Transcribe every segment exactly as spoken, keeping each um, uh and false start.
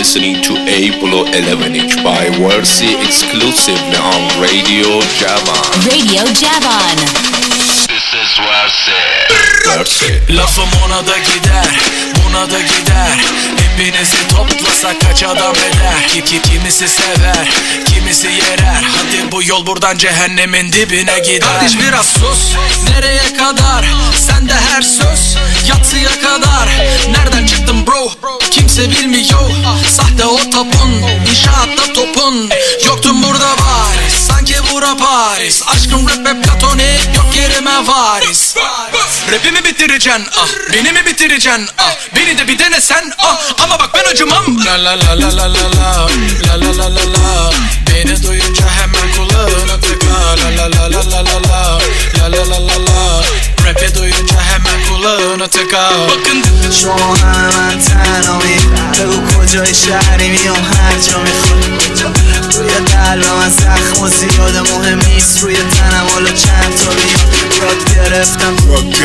listening to Apollo eleven inch by Versi exclusively on Radio Javan. Radio Javan. This is Versi. Versi. Lafım ona da gider, buna da gider. Hepinizi toplasak kaç adam eder? Ki, ki, kimisi sever, kimisi yerer. Hadi bu yol buradan cehennemin dibine gider. Kardeş biraz sus, nereye kadar? Sende her söz yatsıya kadar. Nereden çıktın bro? Kimse bilmiyor. Sahte o tapun, inşaatta topun. Yoktun burada bari, sanki bura Paris. Aşkım rap hep platonik, yok yerime varis. Rapimi bitireceksin, ah, beni mi bitireceksin, ah, beni de bir dene sen, ah, ama bak ben acımam. La la la la la la la, la la la la la. Beni duyunca hemen kulağına tıka. La la la la la la la, la la la la la. Rap'i duyunca hemen kulağına tıka. Bakın شما همه من تنهایی بگو کجای شهری میام هر جا میخواد روی قلب من زخم و زیاده مهم نیست روی تنم حالا چند تا بیاد یاد گرفتم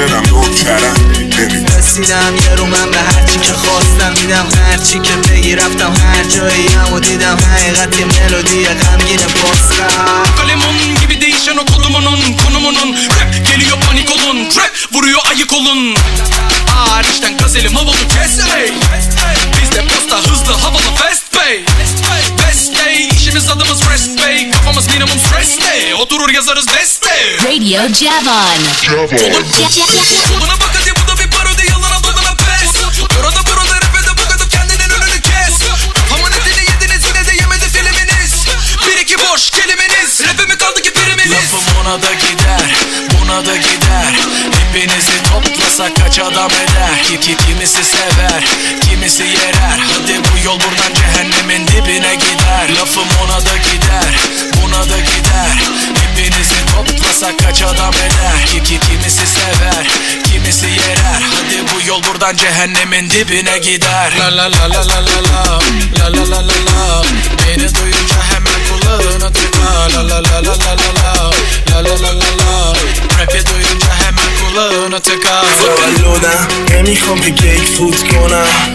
رسیدم یه رو من به هرچی که خواستم میدم هرچی که بگی رفتم هر جایی هم و دیدم حقیقت یه ملودی غمگین بازکن kalemun gibi değişen o kodumunun konumunun. Rap geliyor panik olun, trap vuruyor ayık olun. Hariçten gazelim havalı kes ey. Bizde posta hızlı havalı fast pay. Best day işimiz adımız rest pay. Kafamız minimum stress day. Oturur yazarız beste. Radio Javan. Buna bak hadi bu da bir parodi yalana dolana pes. Orada burada rapede bu kadar kendinin önünü kes. Kafamın etini yediniz yine de yemedi filminiz. Bir iki boş kelimeniz. Rap'e mi kaldı ki priminiz? Lafım ona da gider, buna da gider. Hepinizi toplasak kaç adam eder? Ki, ki kimisi sever, kimisi yerer. Hadi bu yol buradan cehennemin dibine gider. Lafım ona da gider, buna da gider. Hepinizi toplasak kaç adam eder? Ki, ki kimisi sever, kimisi yerer. Hadi bu yol buradan cehennemin dibine gider. La la la la la la la, la la la la la. Beni duyunca hemen kulağına tıka. La la la la la la la, la la la la la. Rap'i duyunca hemen kulağına tıka. زالودم نمیخوام که گیک فوت کنم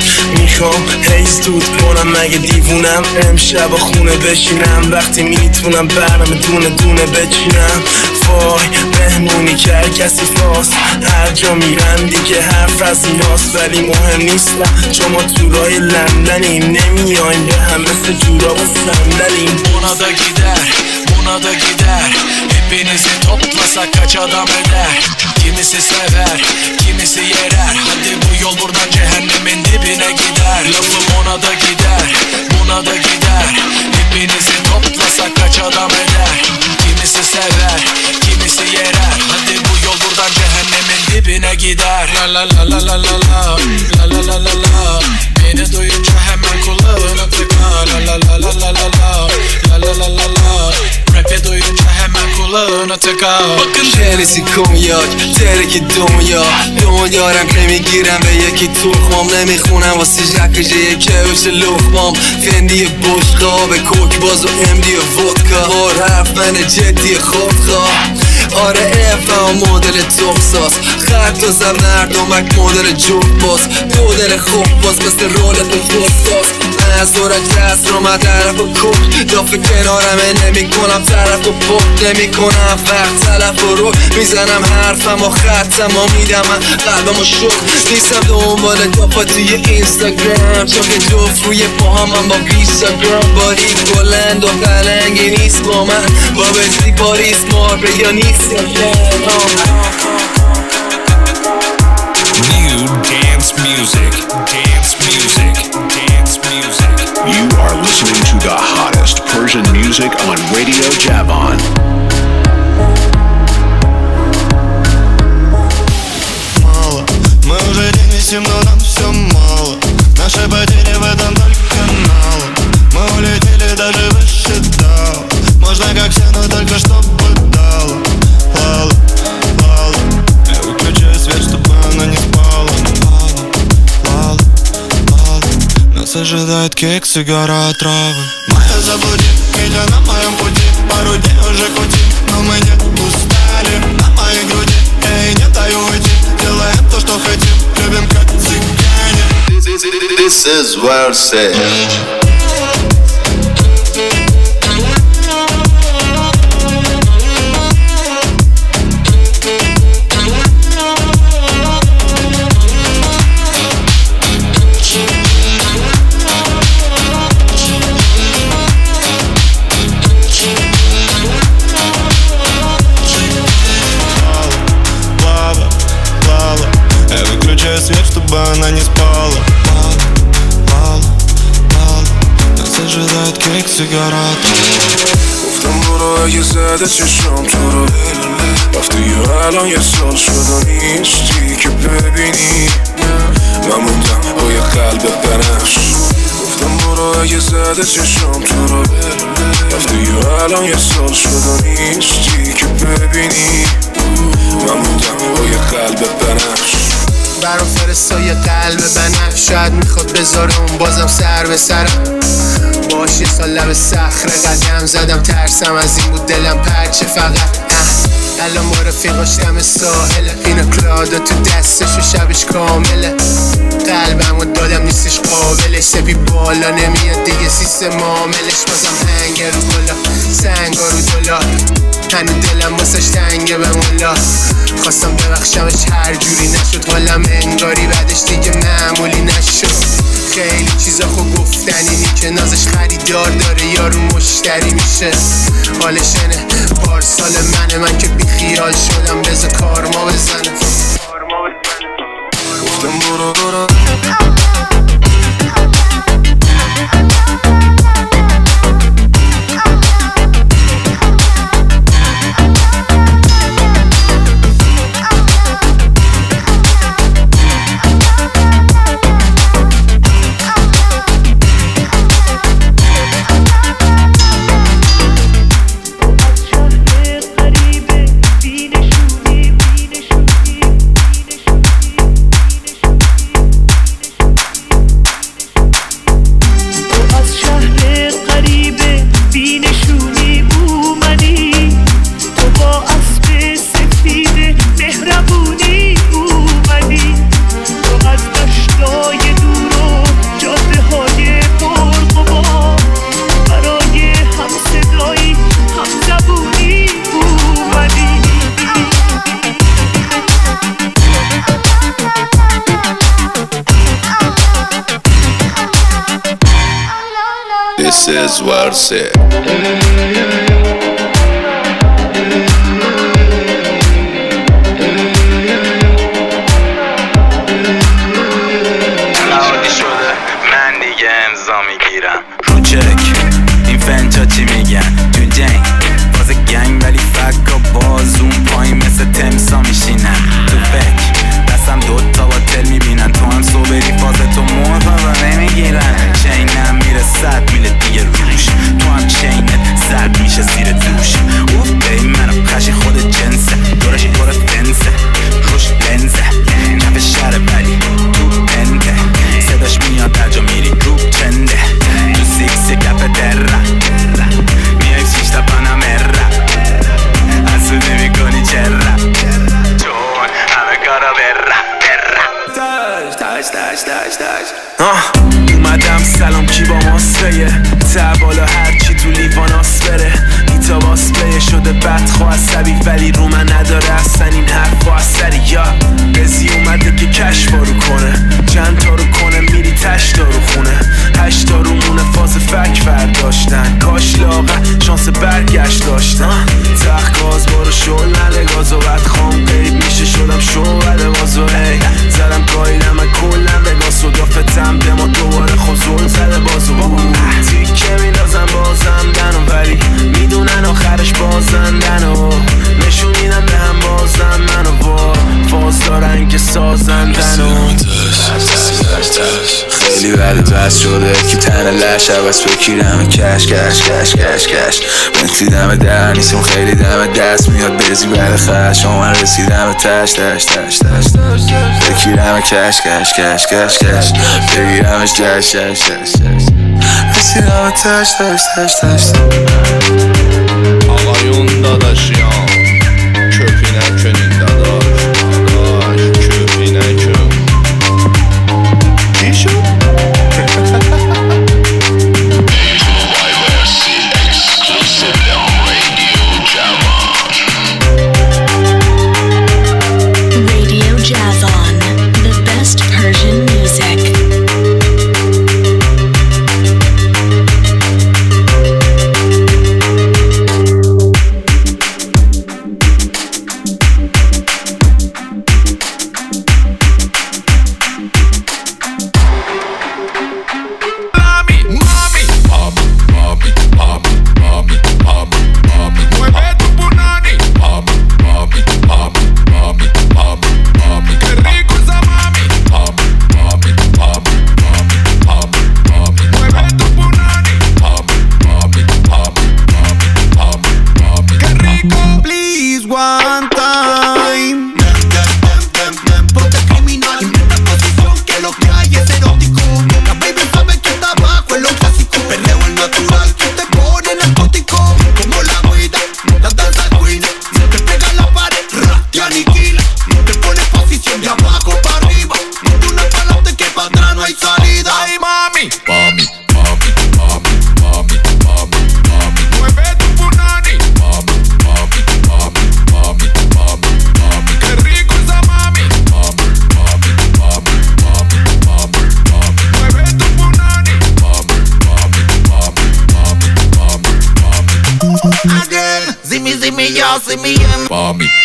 میخوام هیز دود کنم مگه دیوونم امشب خونه بشینم وقتی میتونم برنامه دونه دونه بچینم وای مهمونی که هر کسی فاست هر جا میرم دیگه حرف از ایناست ولی مهم نیستم چون ما تو راه لندنیم نمیایم به هم مثل جوراب و صندلیم Buna da gider, buna da gider. Hepinizi toplasak kaç adam eder? Kimisi sever, kimisi yerer. Hadi bu yol buradan cehennemin dibine gider. Lafım ona da gider, buna da gider. Hepinizi toplasak kaç adam eder? Kimisi sever, kimisi yerer. Hadi bu yol buradan cehennemin dibine gider. La la la la la la la, la la la la la. Beni duyunca hemen kulağına tıka. La la la la la la la, la la la la la. Rap'i duyunca hemen kulağına tıka. Bakın شریسی کنیاک ترکی دنیا دنیا رم نمیگیرم به یکی تخمام نمیخونم واسه جکجه یکی بشه لخمام فندی بشقا به کوک باز و امدی و ودکا هر حرف من جدی خودخواه آره افهم مدل تخصاص خط و زم نردمک مدل جوک باز دو دل خوب باز مثل رولت و خودساز من از دورک دست رو من طرف و کک دافه کنارمه نمی کنم طرف و پک نمی کنم وقت تلف و رو میزنم حرفم و خطم و میدم من قلبم و شک نیستم دنبال دافا توی اینستاگرام چون که جفت روی پاهم من با بیست گرام باریک بلند و قلنگی نیست با من با بزی پاریس ماربه یا نیست New dance music, dance music, dance music. You are listening to the hottest Persian music on Radio Javan. Мало, мы уже денесем, но нам все мало. Наши потери в этом только мало. Мы улетели даже выше дала. Можно как все, но только чтобы дала. Лала, лала. Я выключаю свет, чтобы она не спала. Лала, лала, лала. Нас ожидает кек, сигара, травы. Моя забуди, меня на моем пути. Пару дней уже кути, но мы не устали. На моей груди, я и не даю уйти. Делаем то, что хотим, любим как цыгане. This This is Verse. Свет, чтобы она не спала. Мало, мало, мало. Нас ожидает кейк, сигарет. گفتم برو اگه زده چشم تو رو رفتی و الان یه سال شد و نیستی که ببینی من موندم با یه قلب بنفش گفتم برو اگه زده چشم تو رو رفتی و الان یه سال شد و نیستی که ببینی من موندم با یه قلب بنفش برام فرستای قلب بنفش شاید میخواد بذاره اون بازم سر به سرم باش یه سال لب صخره قدم زدم ترسم از این بود دلم پرچه فقط الان با رفیقاش دم ساحله پینا کلادا تو دستش و شبش کامله قلبم و دادم نیستش قابلش سپی بالا نمیاد دیگه سیستم معاملش بازم هنگ رو گلا سنگا رو دلار هنو دلم واسش تنگه به مولا خواستم ببخشمش هر جوری نشد حالم انگاری بعدش دیگه معمولی نشد خیلی چیزا خود گفتنی که نازش خریدار داره یارو مشتری میشه حالش اینه پارسال منه من که بی خیال شدم بذار کار ما بزنه گفتم برو برو This is Verse. رو چک این فنتا چی میگن تو جنگ باز گنگ ولی فکا باز اون پایین مثل تمسا میشینن تو فکر دستم دوتا با تل میبینن تو هم صبری فاز تو مرفا نمیگیرن چینم میره صد میله دیگه روش تو هم چینت زرد میشه زیر دوش اوف بی منو خشی خود جنسه دورش پر فنسه روش لنزه کف شهر ولی تو پنده صداش میاد در جا میری رو چنده تو سیکس کف در میایم سیش تا پانامرا حسود نمی کنی چرا چون همه کارا برا تاش تاش تاش تاش تاش اومدم سلام کی با ماسپیه تبالا هرچی تو لیواناس بره ایتا باسپیه شده بدخوا عصبی ولی رو من نداره اصلا این حرفا اثری یا بزی اومده که کش بارو کنه چند تا رو کنه میری تش دارو خونه هشت تا رو مونه فاز فک برداشتن کاش لاغه شانس برگشت داشتن تخت گاز بارو شل نده گاز و بد خام قیب میشه شدم شوهر بازو هی زدم گایدم من کلم به گاز و دافتم دما دوباره خوزول زده بازو تیکه میندازم بازم دنو ولی میدونن آخرش بازندن و نشون میدم به هم بازم منو با فاز دارن که سازندن و خیلی ولی بس شده که تن لش عوض بکیرم کش کش کش کش کش بنتی دم در نیستم خیلی دم دست میاد بزی بعد خش من رسیدم تش تش تش تش بکیرم کش کش کش کش کش بگیرمش جش جش جش رسیدم تش تش تش تش آقایون داداشیان köpüne könün dadaş dadaş köpüne kön Kişo see me in for me.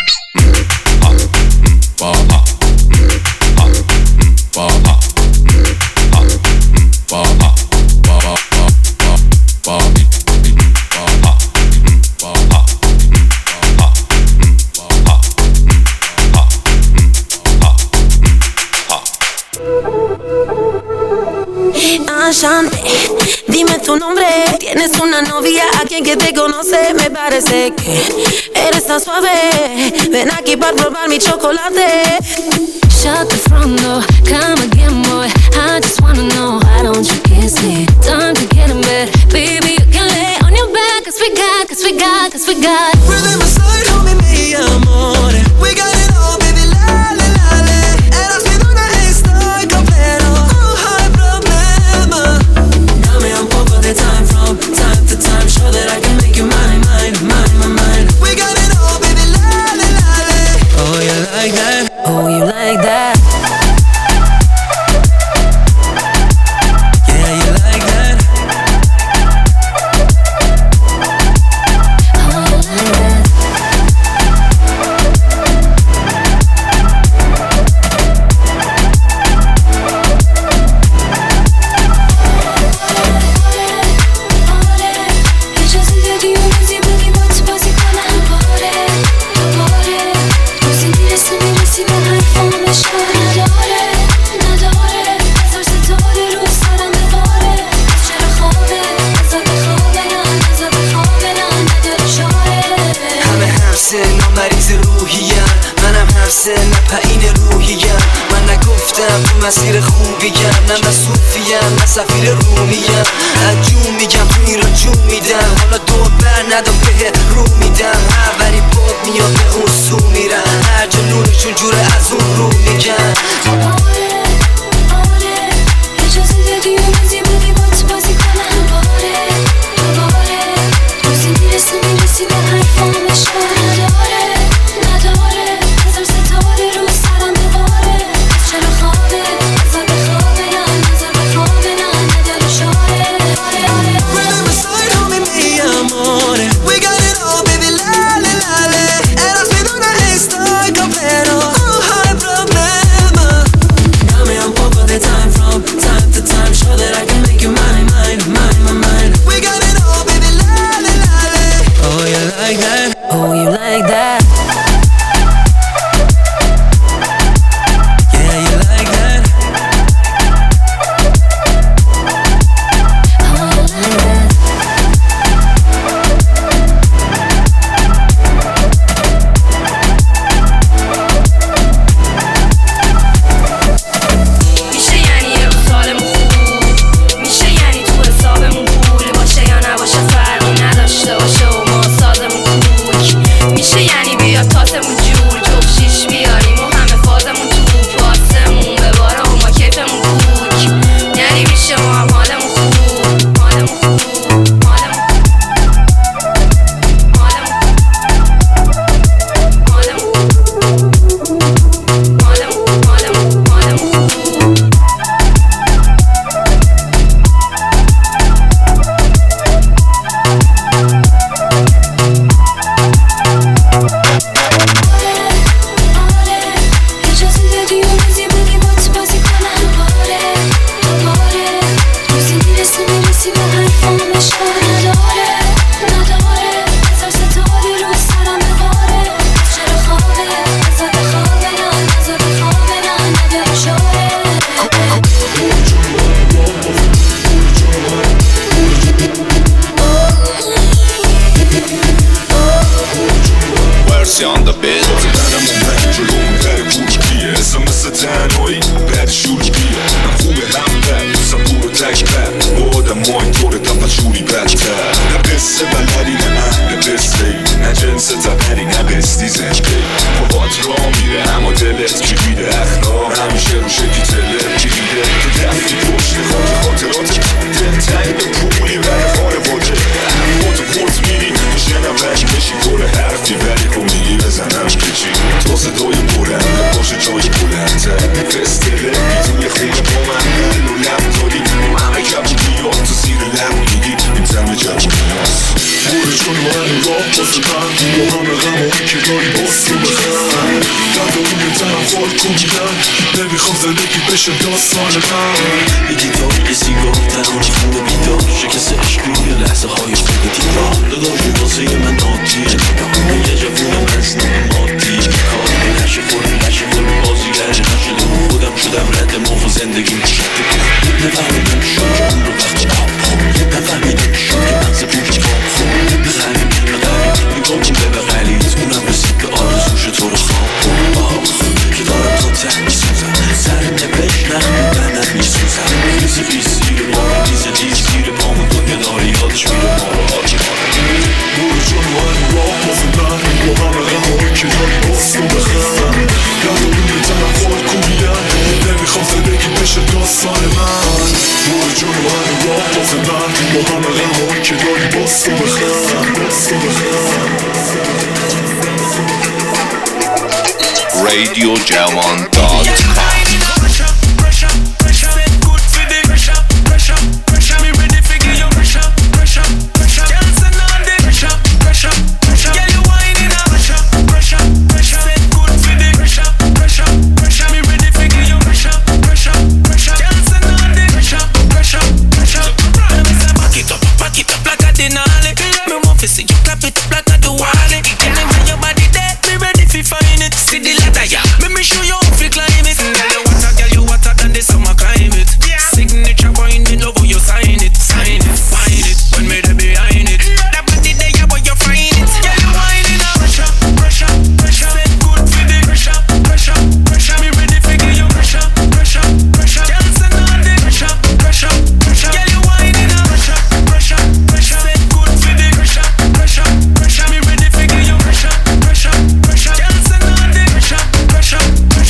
Ashante, dime tu nombre. Tienes una novia a quien que te conoce. Me parece que eres tan suave. Ven aquí para probar mi chocolate. Shut the front door, come again boy. I just wanna know, why don't you kiss me? Time to get in bed, baby you can lay on your back. Cause we got, cause we got, cause we got Rhythm aside, homie, mi amore. We got it all, baby, lale, lale. Eras mi duna, estoy completo. Oh, hay problema. Dame un poco de time from time to time. Show that I can make you mine, mine, mine, mine, mine. We got it all, baby, lale, lale. Oh, you like that? Oh, you like that? Yeah, you like that? Oh, you like that? نه پایین روحیم من نگفتم تو مسیر خوبیم نه صوفیم نه سفیر رومیم جون میگم تو این را جون میدم حالا دور بر ندم به رو میدم هر وری باد میاد به اون سو میرن هر جا نورشون جوره از اون رو میگن Oh, you like that? Yeah, you like that? Oh, you like that? میشه یعنی یه روز حالمون خوب میشه یعنی تو حسابمون پول باشه یا نباشه فرقی نداشته باشه و ما سازمون کوک میشه یعنی بیا تاسمون جور جفت شیش بیاریم و همه فازمون تو پاسمون بباره و ما کیفمون کوک یعنی میشه ما هم حالمون خوب حالمون خوب حالمون on the bed زدنمون رنگ جلوم در کوچکیه اسم مثل تنهایی بعد شوچکیه من خوبه هم بد دوستم دور و تک بد با آدم ها اینطور دفت شوری بدتر نه قصه بلدی نه اهل قصه ای نه جنس تبری نه قصدی زنجگی باهات را میره اما دلت کلیده اخلاق همیشه رو شکی تله کلیده تو دفتی پشت خاطر خاطرات دل تنگ به پولی بر خانواده خودتو پورت میری میشنم رشک بشی کل حرفی ولی رو میگی بزنمش کچی تو صدای بلند باشه جایش بلندتر فستله بیتونی خونه با من دل و لب داری همه کبش بیاد تو زیر لب میگی این تمه جبش میاست بوره چون من نگاه بازه من با همه غم و نمیخوام زندگی بشه داستان من. یه گیتار یه سیگار تنهایی خونه بیدار شکست عشقی یه لحظه های خوب دیدار داداشی واسه من ناتیه یه جوون مزنون مادی کار نشه خور نشه خور بازیگر نشده خودم شدم رد موف و زندگیم شده نفهمیدم شد که اون رو وقتی آب نفهمیدم شد که مغز پوچ کام خون بخریم بخریم میگم که به بغلیت اونم رسید به آرزوش تو رو خواب آرزو که دارم تا ته میسوزم سر نبش نخ میدنم میسوزم ریزی ریزی رو ما ریزه ریز گیر پامون دنیا داره یادش میره ما رو آجی برو جون من راه بازدن با همه غمایی که داری باستو بخرم یادمون میتنم خور کوبیم نمیخوام زندگی بشه داستان من. برو جون من راه بازدن با همه غمایی که داری باستو بخرم باستو بخرم radio jawan dot com Let me show you how to climb it. Girl, you hotter, girl, you hotter than the summer climate. Signature wine, me love how you sign it, sign it, find it. When me there behind it, that body there, yeah, boy, you find it. Girl, you whining up, pressure, pressure, pressure. Set good for the pressure, pressure, pressure. Me ready for give you pressure, pressure, pressure. Girl, send on the pressure, pressure, pressure. Girl, you whining up, pressure, pressure, pressure. Set good for the pressure, pressure, pressure. Me ready for give you pressure, pressure, pressure. Girl, send on the pressure, pressure.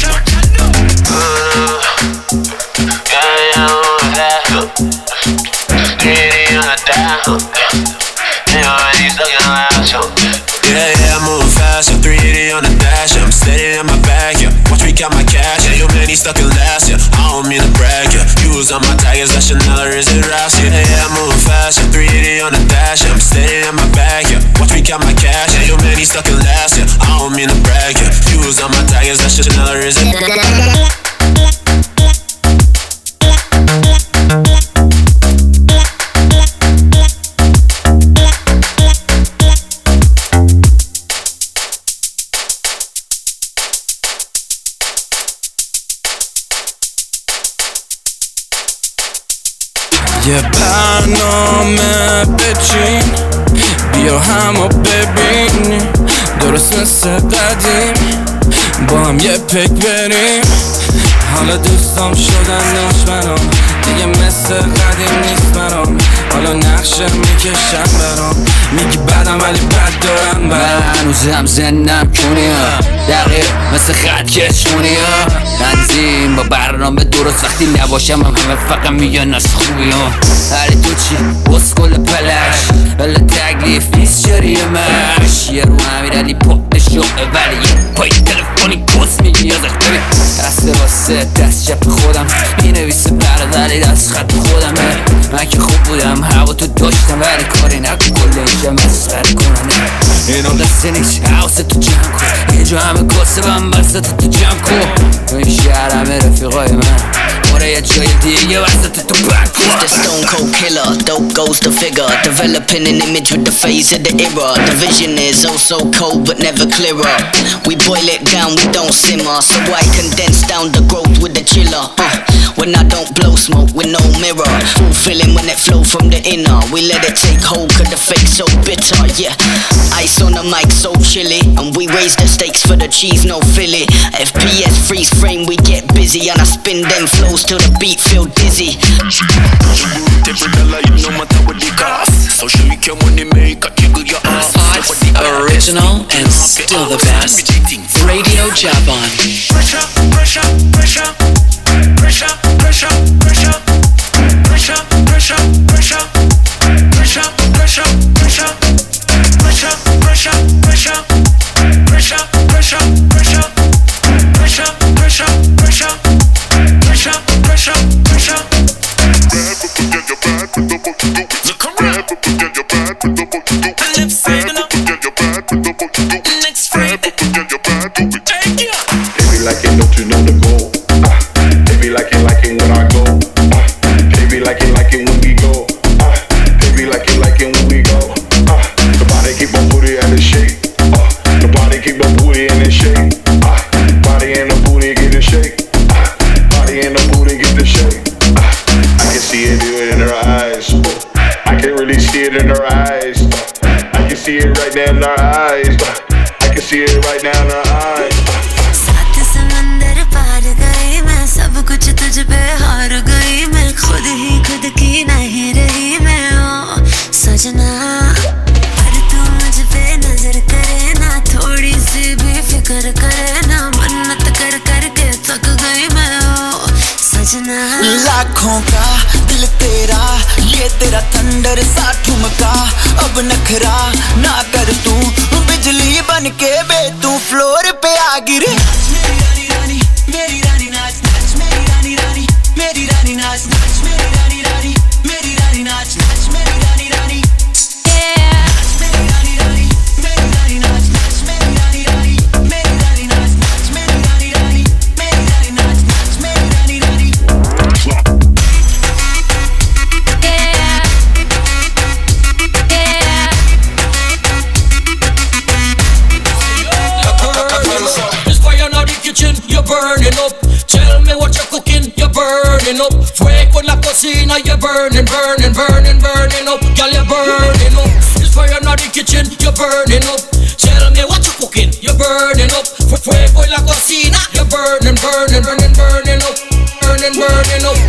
Yeah, yeah, I'm moving fast, yeah, three eighty on the dash, yeah, I'm steady in my bag, yeah, watch me count my cash, yeah, yo man, he stuck in last, yeah, I don't mean to brag, yeah, you was on my tires, that Chanel or is it Ross, yeah, yeah, I'm moving fast, yeah, three eighty on the dash, yeah, I'm steady in my bag, yeah, watch me count my cash, yeah, yo man, he stuck in last, yeah, I don't mean to brag, yeah, you was on my tires, that Chanel or is it یه برنامه بچین بیا همو ببین درست مثل قدیم با هم یه پک بریم حالا دوستام شدن دشمنام دیگه مثل قدیم نیست برام حالا نقشه میکشم برام میگی بدم ولی بد دارم برام من هنوزم زندم کنیم دقیق مثل خط کشونیم تنظیم با برنامه درست وقتی نباشم هم همه فقط میگن از خوبیم هلی تو چی؟ بسکل پلش ولی تکلیف نیست جریمش یه رو امیر علی پاک شوقه ولی یه پای تلفنی کس میگی ازش ببین دسته واسه دست چپ خودم بینویسه برداری دست خط خودمه من که خوب بودم هوا تو داشتم ولی کاری نکن کل اینجا مسخره کننه اینا دسته نیست حواسه تو جمع کن یه جا همه کاسه بم بسته تو تو جمع کن این شهر همه رفیقای من ماره یه جای دیگه بسته تو تو بک کن He's the stone cold killer, dope goes the figure developing an image with the phase of the era the vision is oh so cold but never clearer we boil it down, we don't simmer so I condense down the growth with the chiller uh, when I don't blow smoke with no mirror fulfilling when it flow from the inner we let it take hold cause the fake so bitter yeah ice on the mic so chilly and we raise the stakes for the cheese no Philly F P S freeze frame we get busy and I spin them flows till the beat feel dizzy different color you know matter what they cost social media money make a jiggle your ass original and still the best Radio Javan Pressure, pressure, pressure Pressure, pressure, pressure Pressure, pressure, pressure Pressure, pressure, pressure Pressure, pressure, pressure Pressure, pressure, pressure Pressure, pressure, pressure Pressure, pressure, pressure Next Friday Baby like you know tu know the goal in our eyes. I can see it right now in our eyes. साथ समंदर पार गई मैं, सब कुछ तुझ पे हार गई मैं, खुद ही खुद की नहीं रही मैं ओ सजना। पर तू मुझ पे नजर करे ना, थोड़ी सी भी फिक्र करे ना, मन्नत कर कर के थक गई मैं ओ सजना। लाखों का दिल तेरा, ये तेरा थंडर सा ठुमका, अब नखरा ना कर तू, बिजली बन के बे तू फ्लोर पे आ गिरे। मेरी रानी मेरी रानी नाच नाच, मेरी रानी रानी मेरी रानी नाच नाच, मेरी रानी रानी मेरी रानी नाच नाच, मेरी रानी रानी मेरी रानी रानी मेरी रानी नाच नाच, मेरी रानी रानी मेरी रानी नाच नाच, मेरी रानी रानी मेरी रानी नाच नाच, मेरी रानी रानी। You're burning up. Tell me what you're cooking. You're burning up. Fuego en la cocina. You're burning, burning, burning, burning up. Girl, you're burning up. It's fire in the kitchen. You're burning up. Tell me what you're cooking. You're burning up. Fuego en la cocina. You're burning, burning, burning, burning up. Burning, burning up.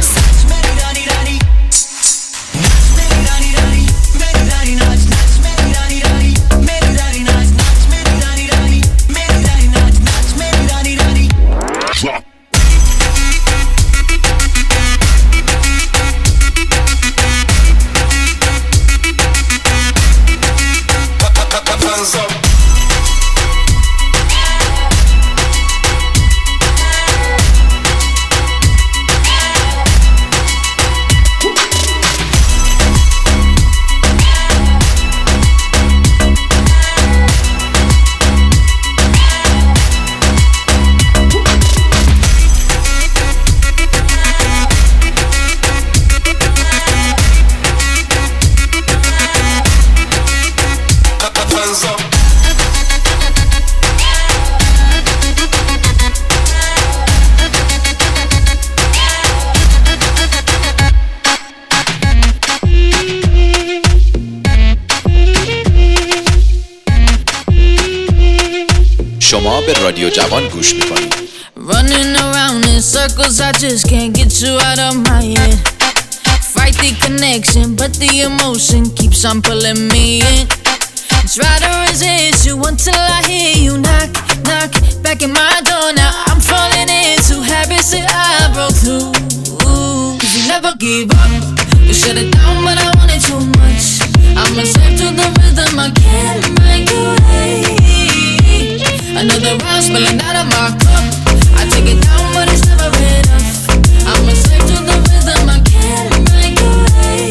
شما به رادیو جوان گوش میکنید. Running around in circles, I just can't get you out of my head. Fight the connection, but the emotion keeps on pulling me in. Try to resist you until I hear you knock, knock back at my door. Now I'm falling into habits that I broke through. Cause you never give up. You shut it down, but I want it too much. I'm a slave to the rhythm, I can't break away. Another round spilling out of my cup. I take it down, but it's never enough. I'm a slave to the rhythm, I can't break away.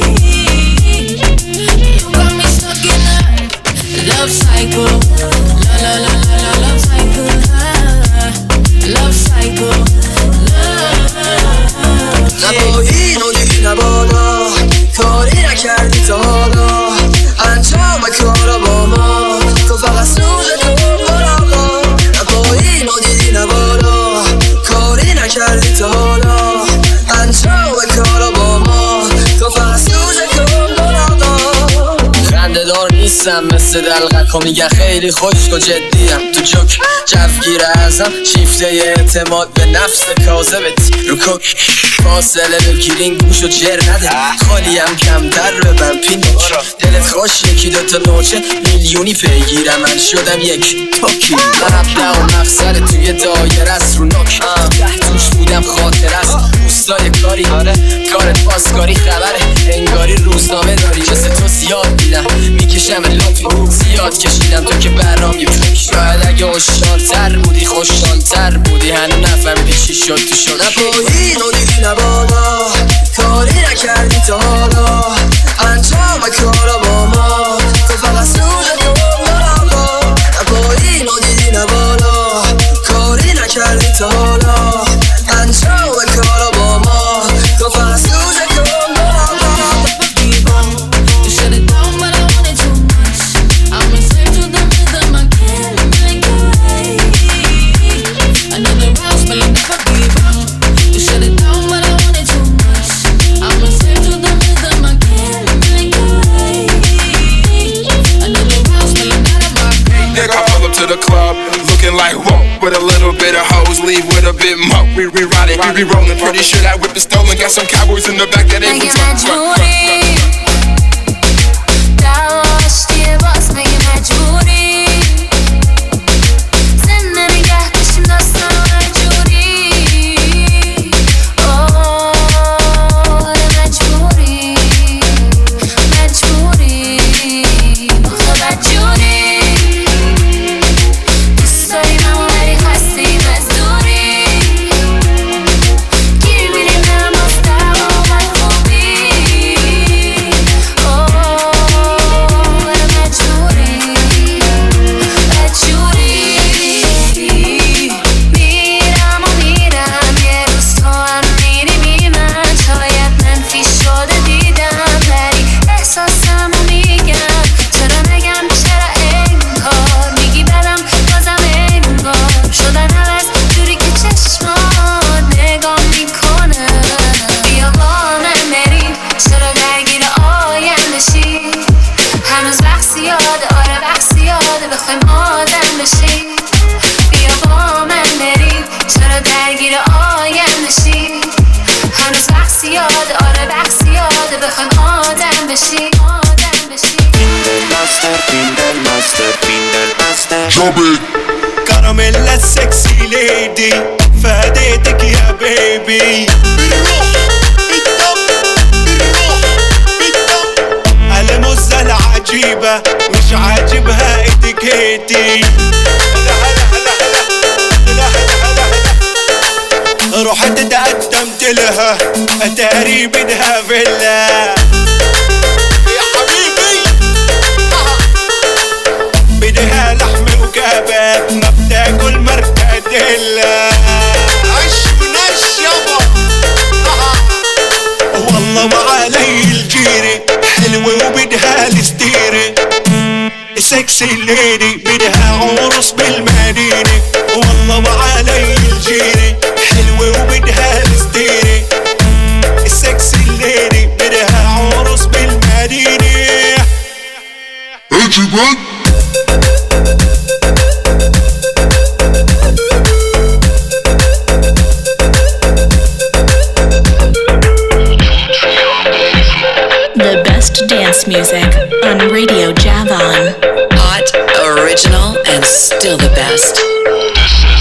You got me stuck in a love cycle. La la la la la love cycle. Love cycle. نبایی نبادا کاری نکردی تا حالا انجام کارا با ما تو فقط سوز کن براغا نبایی ندیدی نبادا کاری نکردی تا حالا انجام کارا با ما تو فقط سوز کن براغا خنده دار نیستم مثل دلقکا میگن خیلی خشک و جدیم تو جوک جوگیر ازم شیفته اعتماد به نفس کاذبت رو کوک فاصله بگیرین گوش و جر نده خالیم کمتر ببن پینک دلت خوش یکی دوتا نوچه میلیونی پیگیرم من شدم یک توکی مبدع و مقصد توی دایر است رو نک توش بودم خاطر است روستای کاری کارت پاسکاری خبره انگاری روزنامه داری مثل تو زیاد دیدم میکشم لافی زیاد کشیدم تو که برام یه پوک شاید اگه خوشحالتر بودی خوشحالتر بودی هنو نفهمیدی چی شد تو شد نبایی ندیدی نبادا کاری نکردی تا حالا انجام کارا با ما تو فقط سوز کن براغا نبایی ندیدی نبادا کاری نکردی تا حالا انجام کارا با ما تو فقط سوز کن براغا where the hoes leave with a bit more. We re-ride it, we re-rolling. Pretty sure that whip is stolen. Got some cowboys in the back that ain't from كراميلا السكسي ليدي فاديتك يا بيبي بالروح بالدم بالروح بالدم المزة العجيبة مش عاجبها اتيكيتي رحت تقدمت لها اتاري بدها فيلا يا حبيبي بدها لحم وكباب ما بتاكل مرتديلا عش ونش يابا والله ما علي الجيري حلوة وبدها الستيري سكسي ليدي بدها عروس بالمدينة والله ما علي الجيري حلوة وبدها الستيري السكسي ليدي بدها عروس بالمدينة اجبن The best dance music on Radio Javon. Hot, original, and still the best. This is